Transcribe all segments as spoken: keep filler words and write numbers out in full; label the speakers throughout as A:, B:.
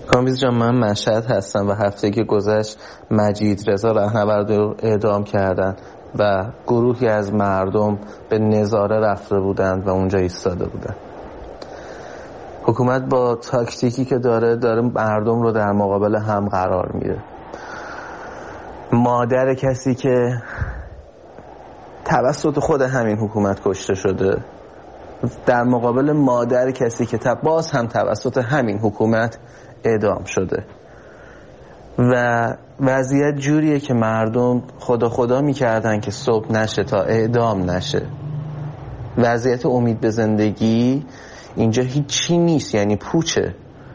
A: کامبیز جان، من مشهد هستم و هفته که گذشت مجید رضا رهنورد رو اعدام کردن و گروهی از مردم به نظاره رفته بودند و اونجا ایستاده بودند. حکومت با تاکتیکی که داره داره مردم رو در مقابل هم قرار میده. مادر کسی که توسط خود همین حکومت کشته شده در مقابل مادر کسی که باز هم توسط همین حکومت اعدام شده و وضعیت جوریه که مردم خدا خدا میکردن که صبح نشه تا اعدام نشه. وضعیت امید به زندگی اینجا هیچی نیست، یعنی پوچه.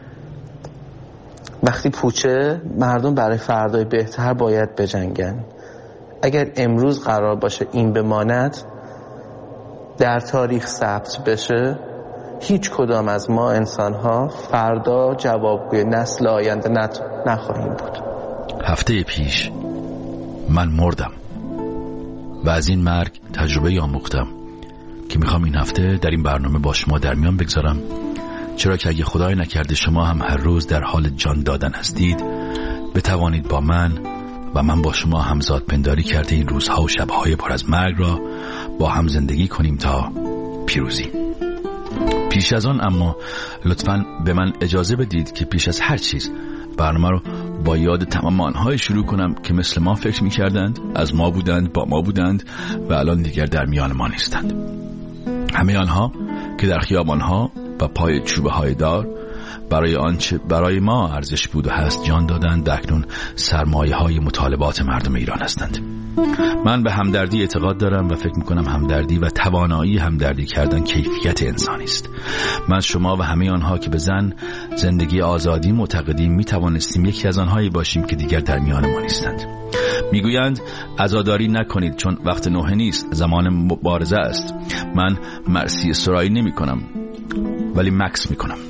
A: وقتی پوچه مردم برای فردای بهتر باید بجنگن. اگر امروز قرار باشه این بماند در تاریخ ثبت بشه، هیچ کدام از ما انسان‌ها فردا جوابگوی نسل آینده نت... نخواهیم بود.
B: هفته پیش من مردم و از این مرگ تجربه آموختم که میخوام این هفته در این برنامه با شما در میان بگذارم، چرا که اگه خدای نکرده شما هم هر روز در حال جان دادن هستید، بتوانید با من و من با شما همزاد پنداری کرده این روزها و شبهای پر از مرگ را با هم زندگی کنیم تا پیروزی. پیش از آن اما لطفاً به من اجازه بدید که پیش از هر چیز برنامه رو با یاد تمام آنهای شروع کنم که مثل ما فکر می کردند، از ما بودند، با ما بودند و الان دیگر در میان ما نیستند. همه آنها که در خیابانها و پای چوبه های دار برای آنچه برای ما ارزش بود و هست جان دادند، اکنون سرمایه های مطالبات مردم ایران هستند. من به همدردی اعتقاد دارم و فکر میکنم همدردی و توانایی همدردی کردن کیفیت انسانی است. من شما و همه آنها که به زن، زندگی آزادی معتقدیم میتوانستیم یکی از آنهایی باشیم که دیگر در میان ما نیستند. میگویند عزاداری نکنید چون وقت نوحه نیست، زمان مبارزه است. من مرسی سرایی نمی کنم ولی مکس می کنم.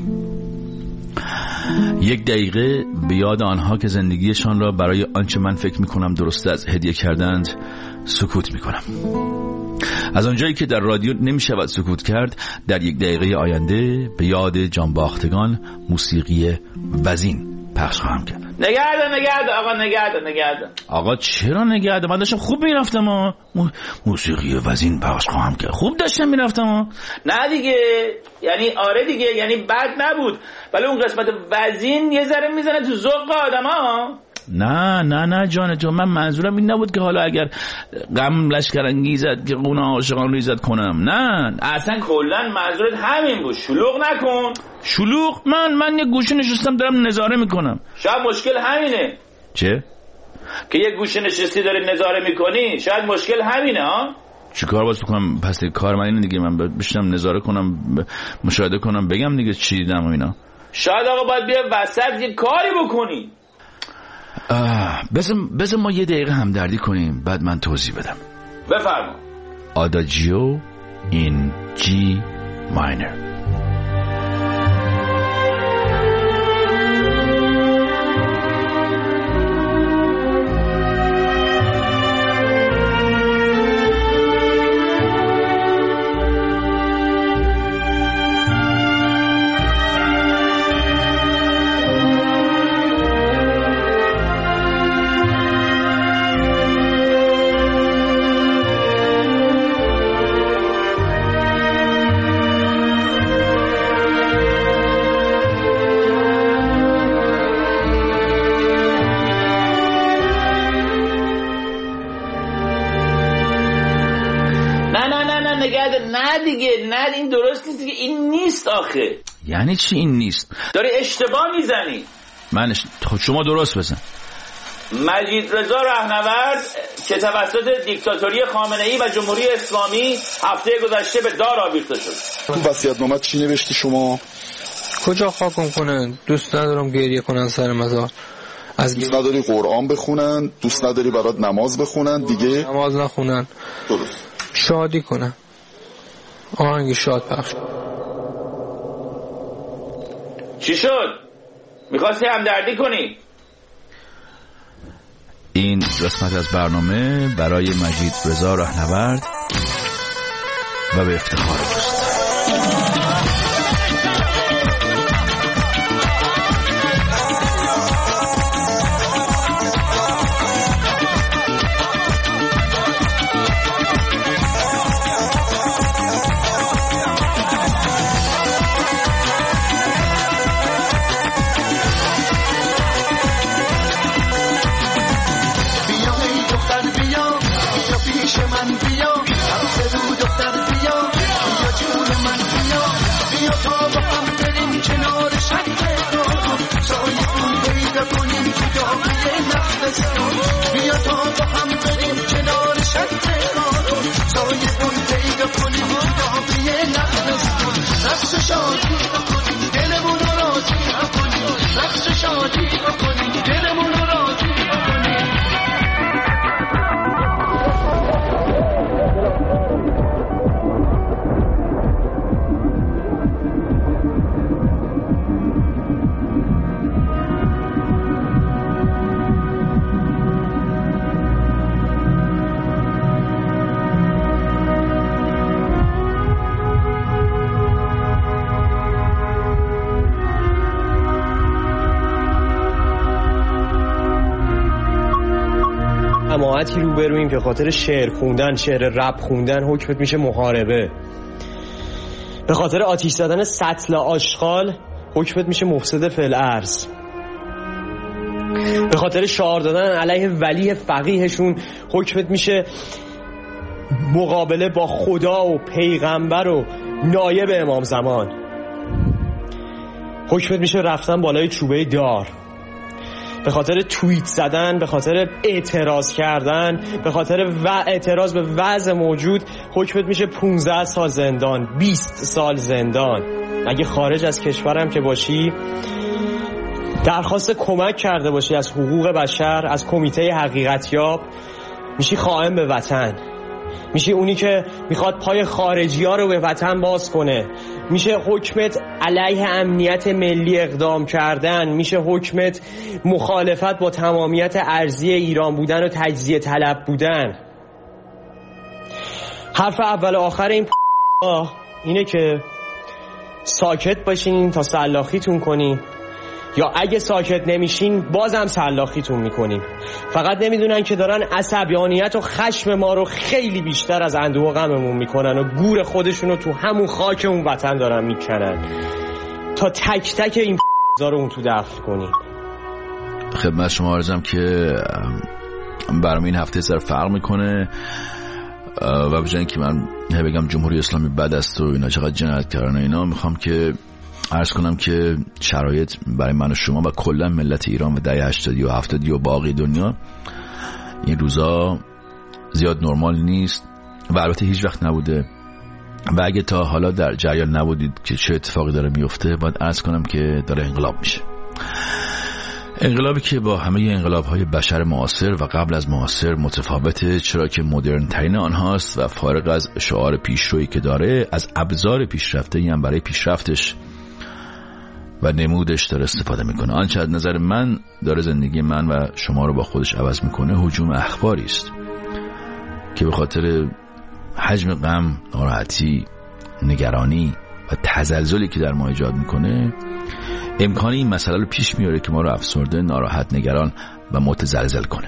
B: یک دقیقه به یاد آنها که زندگیشان را برای آنچه من فکر می کنم درست از هدیه کردند سکوت می کنم. از آنجایی که در رادیو نمی شود سکوت کرد، در یک دقیقه آینده به یاد جانباختگان موسیقی وزین پخش خواهم کرد.
C: نگرده نگرده آقا نگرده نگرده
B: آقا چرا نگرده؟ من داشتم خوب میرفتم ها. موسیقی وزین پخش خواهم کرد. خوب داشتم میرفتم ها.
C: نه دیگه، یعنی آره دیگه، یعنی بد نبود، ولی اون قسمت وزین یه ذره میزنه تو ذوق آدم ها.
B: نه نه نه جان جان، من منظورم این نبود که حالا اگر غم لشکرانگیزد که قونه عاشقان ریزد کنم. نه
C: اصلا کلا منظورت همین بود. شلوغ نکن.
B: شلوغ؟ من من یه گوشه نشستم دارم نظاره میکنم.
C: شاید مشکل همینه.
B: چه؟
C: که یه گوشه نشستی داری نظاره میکنی، شاید مشکل همینه ها.
B: چی کار باز بکنم؟ پس کار من اینه دیگه، من بشینم نظاره کنم، مشاهده کنم، بگم دیگه چی دیدم و اینا.
C: شاید آقا باید بیا وسط یه کاری بکنی.
B: بذار ما یه دقیقه همدردی کنیم بعد من توضیح بدم.
C: بفرما.
B: آداجیو این جی ماینر.
C: نه دیگه، نه این درست نیست دیگه، این نیست آخه.
B: یعنی چی این نیست؟
C: داری اشتباه میزنی.
B: من اش... خب شما درست بزن.
C: مجید رضا رهنورد که توسط دیکتاتوری خامنه‌ای و جمهوری اسلامی هفته گذشته به دار آویخته شد.
D: تو وصیت‌نامه چی نوشتی شما؟
E: کجا خاکم کنن؟ دوست ندارم گریه کنن سر مزار.
D: از دوست نداری قرآن بخونن، دوست نداری برات نماز بخونن دیگه؟
E: نماز نخونن.
D: درست.
E: شادی کنن. آهنگ شاد پخش.
C: چی شد؟ میخواستی همدردی کنی؟
B: این قسمت از برنامه برای مجید رضا رهنورد و به افتخار دوست.
F: جماعتی روبرویم که به خاطر شعر خوندن، شعر رپ خوندن حکمت میشه محاربه. به خاطر آتیش زدن سطل آشغال حکمت میشه مفسد فی الارض. به خاطر شعار دادن علیه ولی فقیهشون حکمت میشه مقابله با خدا و پیغمبر و نایب امام زمان. حکمت میشه رفتن بالای چوبه دار. به خاطر توییت زدن، به خاطر اعتراض کردن، به خاطر و اعتراض به وضع موجود حکمت میشه پونزده سال زندان، بیست سال زندان. اگه خارج از کشورم که باشی، درخواست کمک کرده باشی از حقوق بشر، از کمیته حقیقتیاب، میشی خائن به وطن. میشه اونی که میخواد پای خارجی ها رو به وطن باز کنه. میشه حکمت علیه امنیت ملی اقدام کردن. میشه حکمت مخالفت با تمامیت ارضی ایران بودن و تجزیه طلب بودن. حرف اول و آخر این اینه که ساکت باشین تا سلاخیتون کنین، یا اگه ساکت نمیشین بازم سلاخیتون میکنیم. فقط نمیدونن که دارن عصبانیت و خشم ما رو خیلی بیشتر از اندوه و غممون میکنن و گور خودشون رو تو همون خاک اون وطن دارن میکنن تا تک تک این پ***ا رو اون تو دفن کنیم.
B: خدمت شما عرضم که برام این هفته سر فرق میکنه و بجای که من بگم جمهوری اسلامی بد است و اینا چقدر جنایت کردن اینا، میخوام که عرض کنم که شرایط برای من و شما و کلا ملت ایران و دهه هشتادی و هفتادی و باقی دنیا این روزا زیاد نرمال نیست و البته هیچ وقت نبوده و اگه تا حالا در جریان نبودید که چه اتفاقی داره میفته، باید عرض کنم که داره انقلاب میشه. انقلابی که با همه انقلاب‌های بشر معاصر و قبل از معاصر متفاوته، چرا که مدرن ترین آنهاست و فارغ از شعار پیشرویی که داره، از ابزار پیشرفته هم برای پیشرفتش و نمودش داره استفاده میکنه. آنچه از نظر من داره زندگی من و شما رو با خودش عوض میکنه هجوم اخباری است که به خاطر حجم غم، ناراحتی، نگرانی و تزلزلی که در ما ایجاد میکنه امکان این مسئله رو پیش میاره که ما رو افسرده، ناراحت، نگران و متزلزل کنه.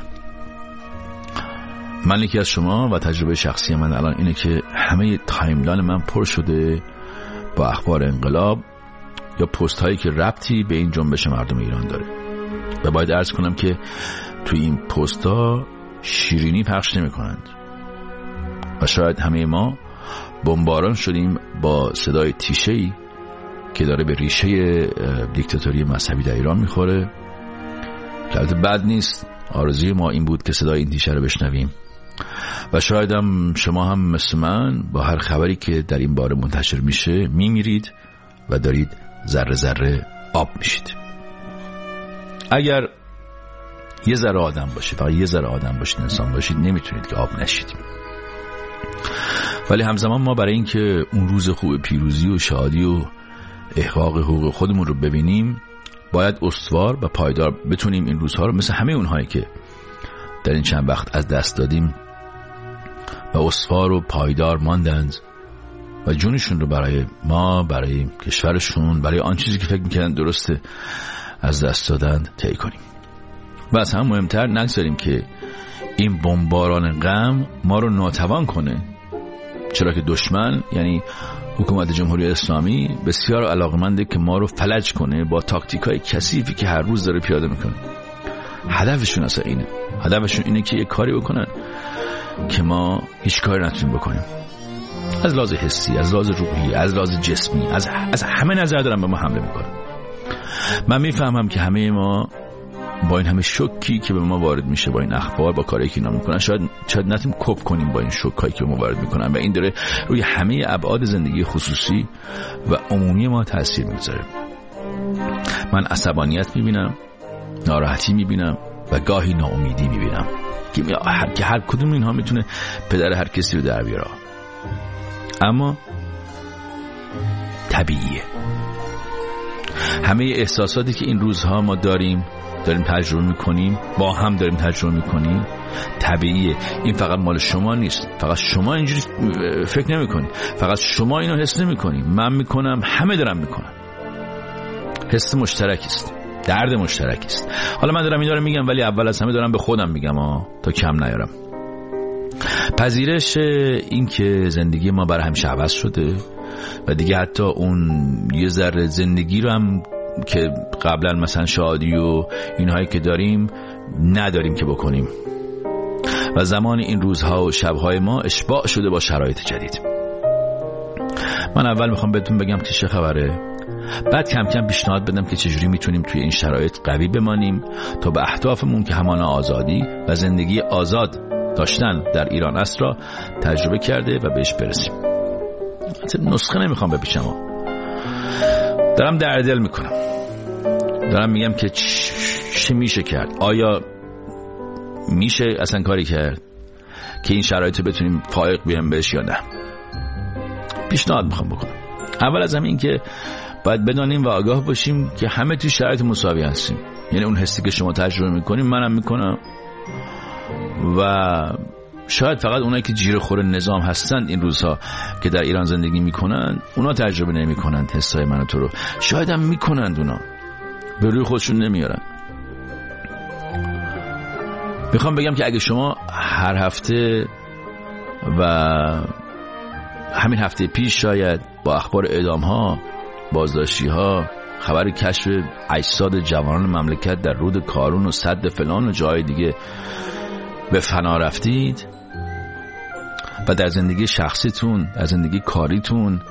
B: من یکی از شما و تجربه شخصی من الان اینه که همه تایملاین من پر شده با اخبار انقلاب یا پست هایی که ربطی به این جنبش مردم ایران داره و باید عرض کنم که توی این پست ها شیرینی پخش نمی کنند و شاید همه ما بمباران شدیم با صدای تیشه‌ای که داره به ریشه دیکتاتوری مذهبی در ایران میخوره که البته بد نیست. آرزوی ما این بود که صدای این تیشه رو بشنویم و شاید هم شما هم مثل من با هر خبری که در این باره منتشر میشه میمیرید و دارید ذره ذره آب میشید. اگر یه ذره آدم باشید، فقط یه ذره آدم باشید، انسان باشید، نمیتونید که آب نشید. ولی همزمان ما برای این که اون روز خوب پیروزی و شادی و احقاق حقوق خودمون رو ببینیم، باید استوار و پایدار بتونیم این روزها رو مثل همه اونهایی که در این چند وقت از دست دادیم و استوار و پایدار ماندند و جونشون رو برای ما، برای کشورشون، برای آن چیزی که فکر میکنن درسته از دست دادند طی کنیم. و از هم مهمتر نگذاریم که این بمباران غم ما رو ناتوان کنه، چرا که دشمن یعنی حکومت جمهوری اسلامی بسیار علاقمنده که ما رو فلج کنه با تاکتیکای کثیفی که هر روز داره پیاده میکنه. هدفشون اصلا اینه، هدفشون اینه که یه کاری بکنن که ما هیچ کاری نتونیم بکنیم، از لحاظ حسی، از لحاظ روحی، از لحاظ جسمی، از از همه نظر دارن به ما حمله میکنن. من میفهمم که همه ما با این همه شوکی که به ما وارد میشه، با این اخبار، با کاری که اینا میکنن، شاید شاید نتونیم کوپ کنیم با این شوکایی که به ما وارد میکنن و این داره روی همه ابعاد زندگی خصوصی و عمومی ما تاثیر میذاره. من عصبانیت میبینم، ناراحتی میبینم و گاهی ناامیدی میبینم که هر که هر کدوم اینها میتونه پدر هر کسی رو در بیاره، اما طبیعیه. همه احساساتی که این روزها ما داریم داریم تجربه میکنیم، با هم داریم تجربه میکنیم، طبیعیه. این فقط مال شما نیست، فقط شما اینجوری فکر نمیکنی، فقط شما اینو حس نمیکنی، من میکنم، همه دارم میکنم. حس مشترکی است، درد مشترکی است. حالا من دارم اینا رو میگم ولی اول از همه دارم به خودم میگم ها تا کم نیارم. پذیرش این که زندگی ما برای همیشه عوض شده و دیگه حتی اون یه ذره زندگی رو هم که قبلا مثلا شادی و اینهایی که داریم نداریم که بکنیم و زمان این روزها و شبهای ما اشباع شده با شرایط جدید. من اول میخوام بهتون بگم که چه خبره، بعد کم کم پیشنهاد بدم که چجوری میتونیم توی این شرایط قوی بمانیم تا به اهدافمون که همان آزادی و زندگی آزاد داشتن در ایران است را تجربه کرده و بهش برسیم. نسخه نمیخوام بپیشم، دارم درد دل میکنم، دارم میگم که چی میشه کرد، آیا میشه اصلا کاری کرد که این شرایط بتونیم فائق بیایم بهش یا نه. پیشنهاد میخوام بکنم. اول از همه این که باید بدانیم و آگاه باشیم که همه توی شرایط مساوی هستیم، یعنی اون حسی که شما تجربه میکنیم منم میکنم و شاید فقط اونایی که جیره خور نظام هستند این روزها که در ایران زندگی میکنن اونا تجربه نمیکنند حسای من و تو رو، شاید هم میکنند، اونا به روی خودشون نمیارن. میخوام بگم که اگه شما هر هفته و همین هفته پیش شاید با اخبار اعدام ها، بازداشتی ها، خبر کشف اجساد جوانان مملکت در رود کارون و سد فلان و جای دیگه به فنا رفتید و در زندگی شخصیتون، در زندگی کاریتون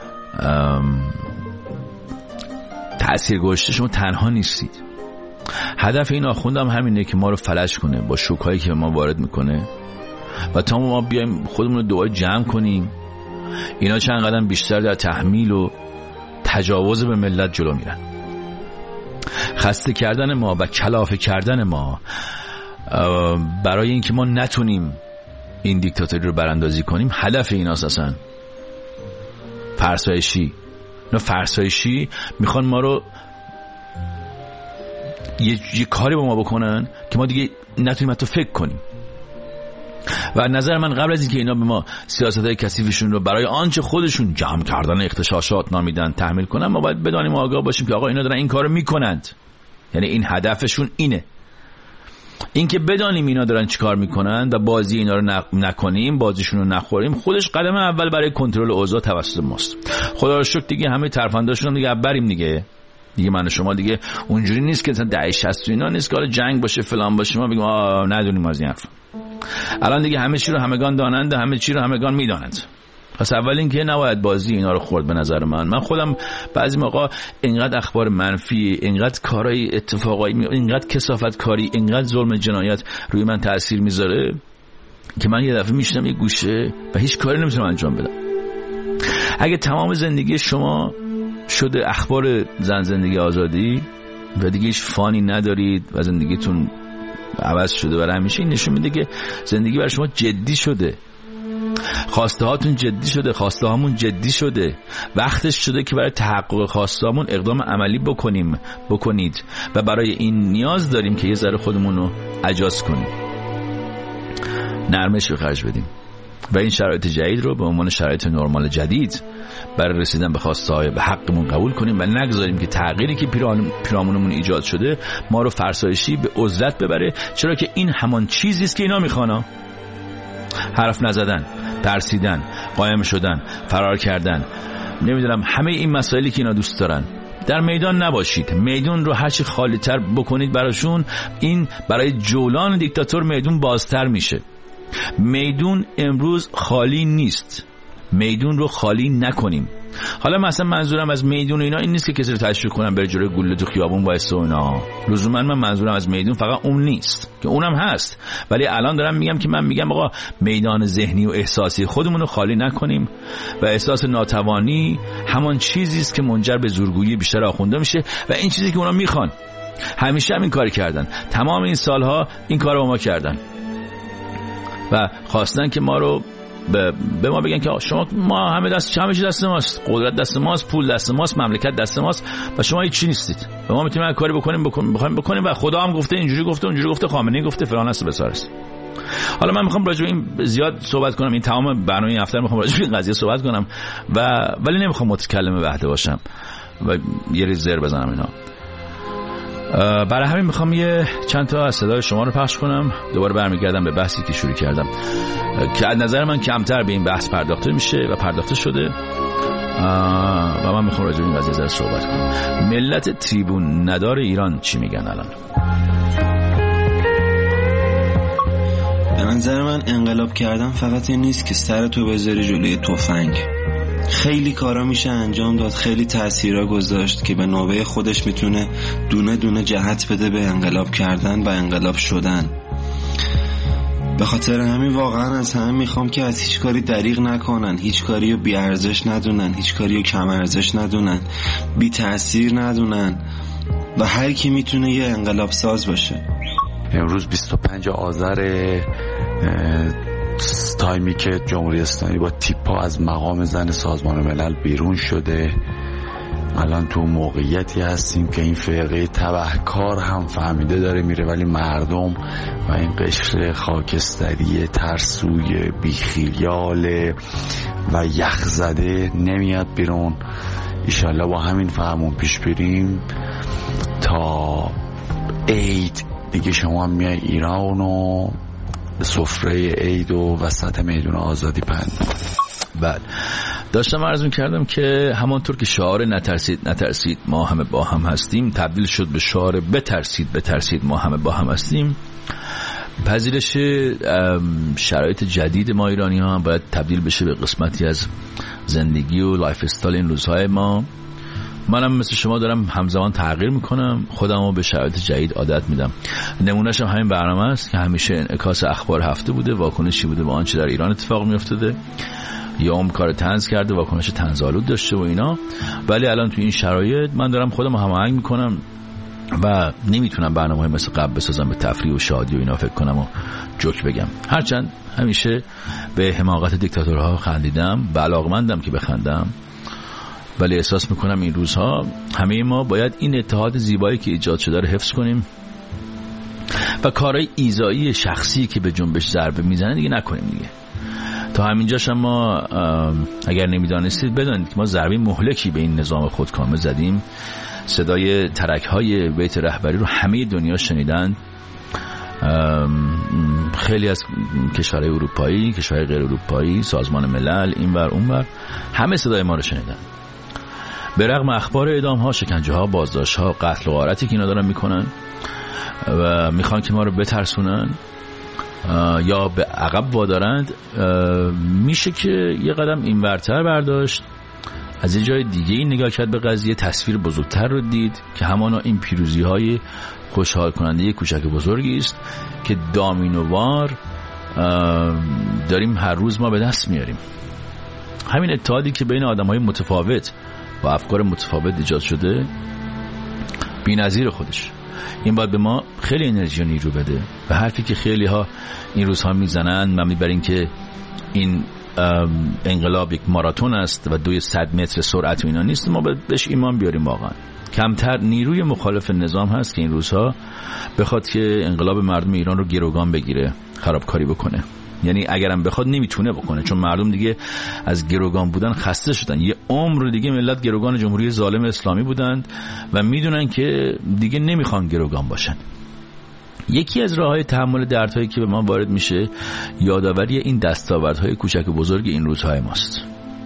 B: تأثیر گذاشته، شما تنها نیستید. هدف این آخوند هم همینه که ما رو فلج کنه با شوکایی که به ما وارد میکنه و تا ما بیایم خودمون رو دوباره جمع کنیم. اینا چند قدم بیشتر در تحمیل و تجاوز به ملت جلو میرن. خسته کردن ما و کلافه کردن ما برای اینکه ما نتونیم این دیکتاتوری رو براندازی کنیم، هدف این اساساً فرسایشی. نه فرسایشی میخوان ما رو یه, یه کاری با ما بکنن که ما دیگه نتونیم حتی فکر کنیم. و نظر من قبل از اینکه اینا به ما سیاست‌های کثیفشون رو برای آنچه خودشون جمع کردن اغتشاشات نامیدن تحمیل کنن، ما باید بدانیم و آگاه باشیم که آقا اینا دارن این کارو میکنند، یعنی این هدفشون اینه. این که بدانیم اینا دارن چیکار میکنن و بازی اینا رو نکنیم، بازیشون رو نخوریم، خودش قدم اول برای کنترل اوضاع توسط ماست. خدا رو شکر دیگه همه ترفنداشون هم دیگه بریم دیگه. دیگه من و شما دیگه اونجوری نیست که مثلا ده شصت اینا نیست که حالا جنگ باشه فلان باشه ما بگیم آ ندونیم از این حرف. الان دیگه همه چی رو همگان دانند و همه چی رو همگان میدانند. پس اول اینکه نباید بازی اینا رو خورد. به نظر من من خودم بعضی موقع اینقدر اخبار منفی، اینقدر کارهای اتفاقایی، اینقدر کثافت کاری، اینقدر ظلم جنایت روی من تأثیر میذاره که من یه دفعه میشینم یه گوشه و هیچ کاری نمیتونم انجام بدم. اگه تمام زندگی شما شده اخبار زن زندگی آزادی و دیگه هیچ فانی ندارید و زندگیتون عوض شده برای همیشه، این نشون میده که زندگی برای شما جدی شده، خواسته هاتون جدی شده، خواسته هامون جدی شده. وقتش شده که برای تحقق خواسته هامون اقدام عملی بکنیم بکنید و برای این نیاز داریم که یه ذره خودمون رو اجاز کنیم، نرمش به خرج بدیم و این شرایط جدید رو به عنوان شرایط نرمال جدید برای رسیدن به خواسته های به حقمون قبول کنیم و نگذاریم که تغییری که پیرامونمون ایجاد شده ما رو فرسایشی به عزلت ببره، چرا که این همان چیزی است که اینا میخوان. حرف نزدن، ترسیدن، قایم شدن، فرار کردن، نمیدونم همه این مسائلی که اینا دوست دارن. در میدان نباشید، میدون رو هرچی خالی تر بکنید براشون، این برای جولان دیکتاتور میدون بازتر میشه. میدون امروز خالی نیست، میدون رو خالی نکنیم. حالا مثلا منظورم از میدون اینا این نیست که کسی رو تشویق کنم بره جلوی گله تو خیابون وایسه و اینا. لزوما من منظورم از میدون فقط اون نیست که اونم هست، ولی الان دارم میگم که من میگم آقا میدان ذهنی و احساسی خودمون رو خالی نکنیم و احساس ناتوانی همان چیزی است که منجر به زورگویی بیشتر آخونده میشه و این چیزی که اونا میخوان. همیشه هم این کار کردن، تمام این سالها این کارو با ما کردن و خواستن که ما رو به, به ما بگن که شما ما همه دست همه چیز دست ماست، قدرت دست ماست، پول دست ماست، مملکت دست ماست و شما هیچ چی نیستید و ما میتونیم هر کاری بکنیم بکنیم بخوایم بکنیم و خدا هم گفته اینجوری گفته اونجوری گفته، خامنه‌ای گفته فلان است بسار است. حالا من میخوام راجع به این زیاد صحبت کنم، این تمام برنامه این هفته میخوام راجع به این قضیه صحبت کنم و ولی نمیخوام متکلم وحده باشم و یه ریز زر بزنم اینا. برای همین میخوام یه چند تا از صدای شما رو پخش کنم. دوباره برمیگردم به بحثی که شروع کردم که از نظر من کمتر به این بحث پرداخته میشه و پرداخته شده و من میخوام راجع به این قضیه صحبت کنم. ملت تریبون ندار ایران چی میگن الان؟
G: به نظر من انقلاب کردن فقط این نیست که سر تو بذاری جلوی تفنگ. خیلی کارا میشه انجام داد، خیلی تأثیرها گذاشت که به نوبه خودش میتونه دونه دونه جهت بده به انقلاب کردن و انقلاب شدن. به خاطر همین واقعا از همه میخوام که از هیچ کاری دریغ نکنن، هیچ کاری رو بی ارزش ندونن، هیچ کاری رو کم ارزش ندونن، بی تأثیر ندونن و هر کی میتونه یه انقلاب ساز باشه.
H: امروز بیست و پنج آذر، تایمی که جمهوری اسلامی با تیپا از مقام زن سازمان ملل بیرون شده، الان تو موقعیتی هستیم که این فرقه تبهکار هم فهمیده داره میره، ولی مردم و این قشر خاکستری ترسوی بیخیال و یخزده نمیاد بیرون. ایشالله با همین فهمون پیش بریم تا عید دیگه شما میای ایران و سفره عید و وسط میدون آزادی پند.
B: بله، داشتم عرض می‌کردم که همانطور که شعار نترسید نترسید ما همه با هم هستیم تبدیل شد به شعار بترسید بترسید ما همه با هم هستیم، پذیرش شرایط جدید ما ایرانی ها باید تبدیل بشه به قسمتی از زندگی و لایف استایل این روزهای ما. منم مثل شما دارم همزمان تغییر میکنم، خودمو به شرایط جدید عادت میدم. نمونهش هم همین برنامه است که همیشه انعکاس اخبار هفته بوده، واکنشی بوده به آنچه در ایران اتفاق میافتاده، یا اون کار طنز کرده واکنش طنزآلود داشته و اینا. ولی الان تو این شرایط من دارم خودمو هماهنگ میکنم و نمیتونم برنامه‌های مثل قبل بسازم به تفریح و شادی و اینا فکر کنم و جوک بگم، هرچند همیشه به حماقت دیکتاتورها خندیدم و علاقمندم که بخندم، ولی احساس میکنم این روزها همه ما باید این اتحاد زیبایی که ایجاد شده رو حفظ کنیم و کارهای ایذایی شخصی که به جنبش ضربه میزنه دیگه نکنیم دیگه. تا همینجاش هم ما اگر نمیدانستید بدانید که ما ضربه مهلکی به این نظام خودکامه زدیم. صدای ترک‌های بیت رهبری رو همه دنیا شنیدن، خیلی از کشورهای اروپایی، کشورهای غیر اروپایی، سازمان ملل، اینور اونور، همه صدای ما رو شنیدن. به رغم اخبار اعدام‌ها، شکنجه‌ها، بازداشت‌ها، قتل و غارتی که اینا دارن میکنن و میخوان که ما رو بترسونن یا به عقب وادارند، میشه که یه قدم اینورتر برداشت، از یه جای دیگه این نگاه کرد به قضیه، تصویر بزرگتر رو دید که همانا این پیروزی‌های خوشحال کننده کوچک بزرگی است که دامینووار داریم هر روز ما به دست میاریم. همین اتحادی که بین آدم‌های متفاوت و افکار متفاوت ایجاد شده بی‌نظیر خودش، این باید به ما خیلی انرژی و نیرو بده. و حرفی که خیلی ها این روزها میزنن مبنی بر این که این انقلاب یک ماراتون است و دوی صد متر سرعت و اینا نیست، ما باید بهش ایمان بیاریم. واقعا کمتر نیروی مخالف نظام هست که این روزها بخواد که انقلاب مردم ایران رو گروگان بگیره، خرابکاری بکنه. یعنی اگرم بخواد نمیتونه بکنه، چون مردم دیگه از گروگان بودن خسته شدن. یه عمر دیگه ملت گروگان جمهوری ظالم اسلامی بودند و میدونن که دیگه نمیخوان گروگان باشن. یکی از راههای تحمل دردهایی که به ما وارد میشه یادآوری این دستاوردهای کوچک و بزرگ این روزهای ماست.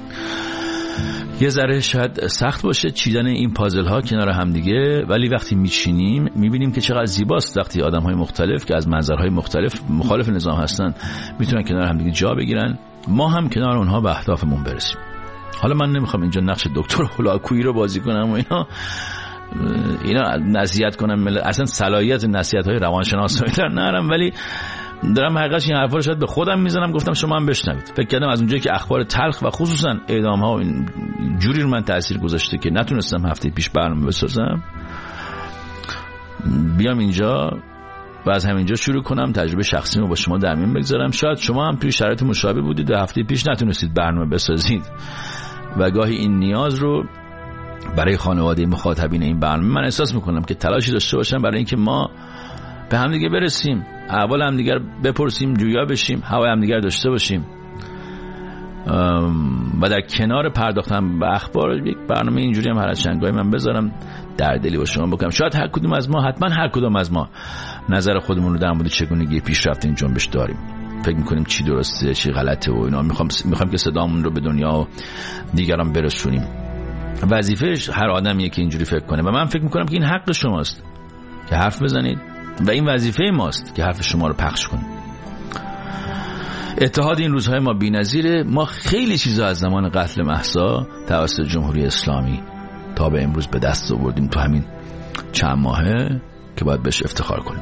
B: یه ذره شاید سخت باشه چیدن این پازل ها کنار هم دیگه، ولی وقتی میچینیم میبینیم که چقدر زیباست وقتی آدم های مختلف که از منظرهای مختلف مخالف نظام هستن میتونن کنار هم دیگه جا بگیرن، ما هم کنار اونها به اهدافمون برسیم. حالا من نمیخوام اینجا نقش دکتر هولاکویی رو بازی کنم و اینا اینا نصیحت کنم، اصلا صلاحیت نصیحت های روانشناسایی در نرم، ولی دارم حقیقتش این حرفا رو شاید به خودم میزنم، گفتم شما هم بشنوید. فکر کردم از اونجایی که اخبار تلخ و خصوصا اعدام ها و این جوری رو من تاثیر گذاشته که نتونستم هفته پیش برنامه بسازم، بیام اینجا و از همینجا شروع کنم تجربه شخصی رو با شما در میون بگذارم. شاید شما هم توی شرایط مشابه بودید و هفته پیش نتونستید برنامه بسازید و گاهی این نیاز رو برای خانواده مخاطبین این برنامه من احساس میکنم که تلاشی داشته باشم برای اینکه ما به هم دیگه برسیم، احوال هم دیگر بپرسیم، جویا بشیم، هوای هم دیگر داشته باشیم و در کنار پرداختن به اخبار یک برنامه اینجوری هم هر از چند گاهی من بذارم دردلی با شما بکنم. شاید هر کدوم از ما، حتما هر کدوم از ما نظر خودمون رو در مورد چگونگی پیشرفت این جنبش داریم. فکر میکنیم چی درسته چی غلطه و اینا. میخوام میخوام که صدامون رو به دنیا و دیگران برسونیم. وظیفه هر آدمیه که اینجوری فکر کنه و من فکر میکنم که این حق شماست که حرف بزنید و این وظیفه ماست که حرف شما رو پخش کنیم. اتحاد این روزهای ما بی‌نظیره. ما خیلی چیزا از زمان قتل مهسا توسط جمهوری اسلامی تا به امروز به دست آوردیم تو همین چند ماهه که باید بهش افتخار کنیم.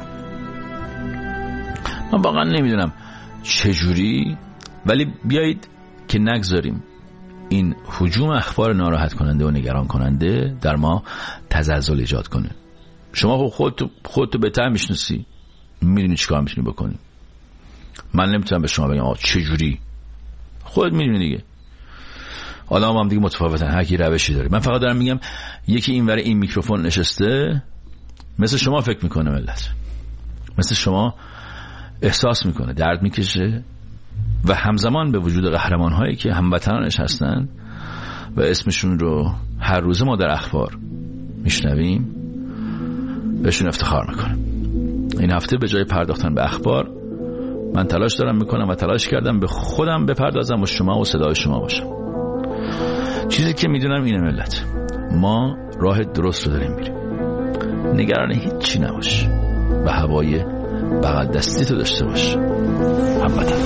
B: من واقعا نمیدونم چجوری، ولی بیایید که نگذاریم این هجوم اخبار ناراحت کننده و نگران کننده در ما تزلزل ایجاد کنه. شما خب خودتو خودتو بهتر میشناسی، میدونی چیکار میتونی بکنی. من نمیتونم به شما بگم آقا چجوری، خودت میدونی دیگه. آدم هم دیگه متفاوتن، هر کی روشی داره. من فقط دارم میگم یکی اینور این میکروفون نشسته مثل شما فکر میکنه، ملت مثل شما احساس میکنه، درد میکشه و همزمان به وجود قهرمان هایی که هموطنانش هستن و اسمشون رو هر روزه ما در اخبار میشنویم بهشون افتخار میکنه. این هفته به جای پرداختن به اخبار من تلاش دارم میکنم و تلاش کردم به خودم بپردازم و شما و صدای شما باشم. چیزی که میدونم اینه ملت، ما راه درست رو داریم میریم. نگران هیچی نباش و هوای بغل دستی تو داشته باش. هموطن.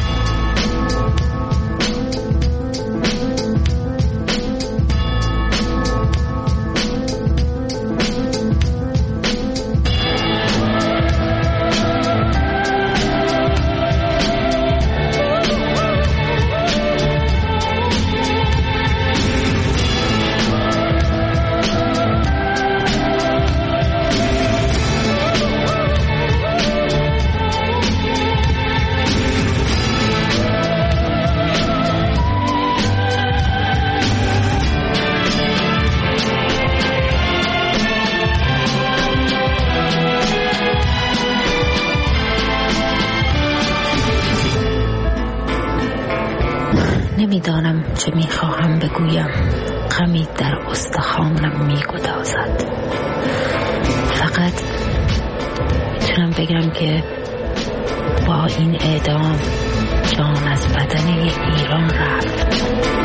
I: نمیدانم چه میخواهم بگویم، غمی در استخوانم میگدازد. فقط میتونم بگم که با این اعدام جان از بدن ایران رفت.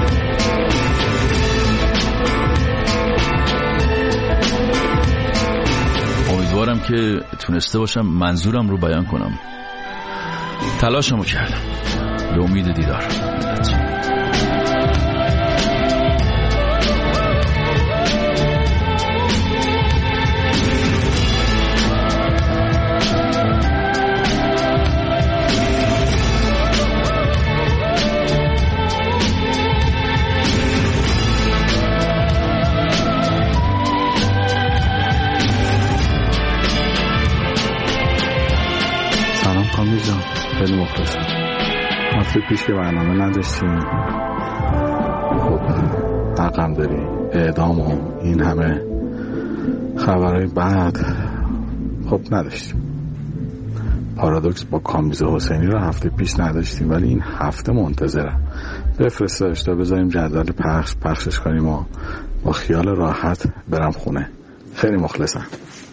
B: امیدوارم که تونسته باشم منظورم رو بیان کنم. تلاشمو کردم به امید دیدار.
J: کامیزان خیلی مخلصم. هفته پیش که برنامه نداشتیم، خب رقم داری اعدام و این همه خبرهای بعد خب نداشتیم. پارادوکس با کامیز حسینی رو هفته پیش نداشتیم، ولی این هفته منتظرم بفرستش تا بذاریم جدول پخش پخشش کنیم و با خیال راحت برم خونه. خیلی مخلصم.